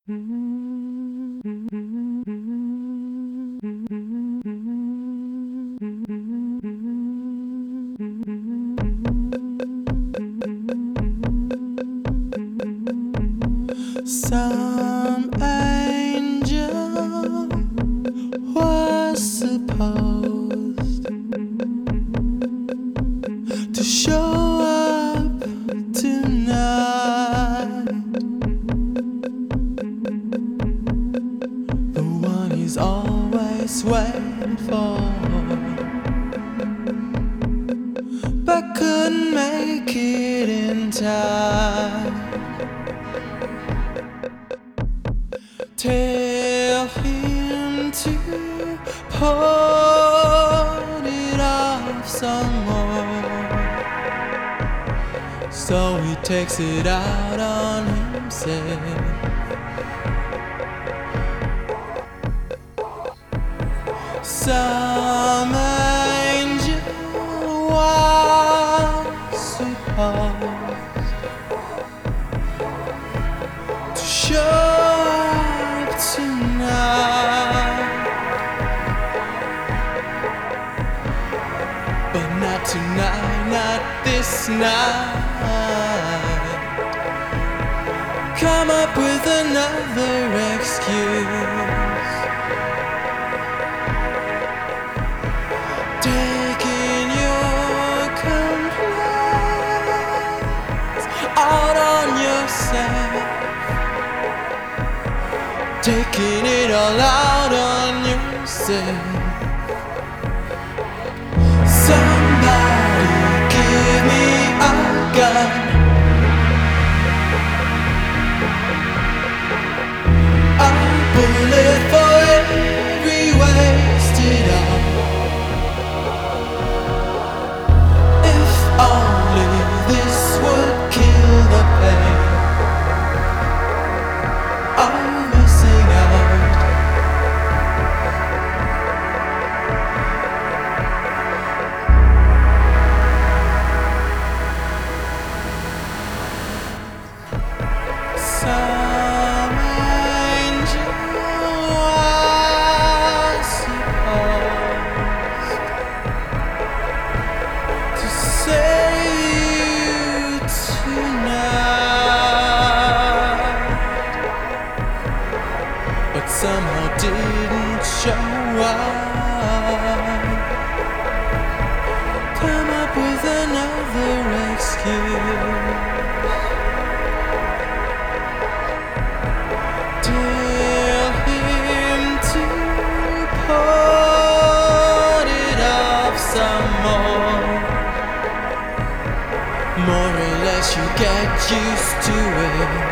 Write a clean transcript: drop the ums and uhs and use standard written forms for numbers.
Some angel was supposed to show up tonight. The one he's always waiting for, but couldn't make it in time. Tell him to put it off some more, so he takes it out on himself. Some angel was supposed to show tonight, but not tonight, not this night. Come up with another excuse, taking your complaints out on yourself, taking it all out on yourself. Somebody give me a gun, a bullet for every wasted hour. If only this would kill the pain of missing out. Some angel was supposed to save you tonight, but somehow didn't show up. Come up with another excuse, tell him to put it off some more. More or less you get used to it.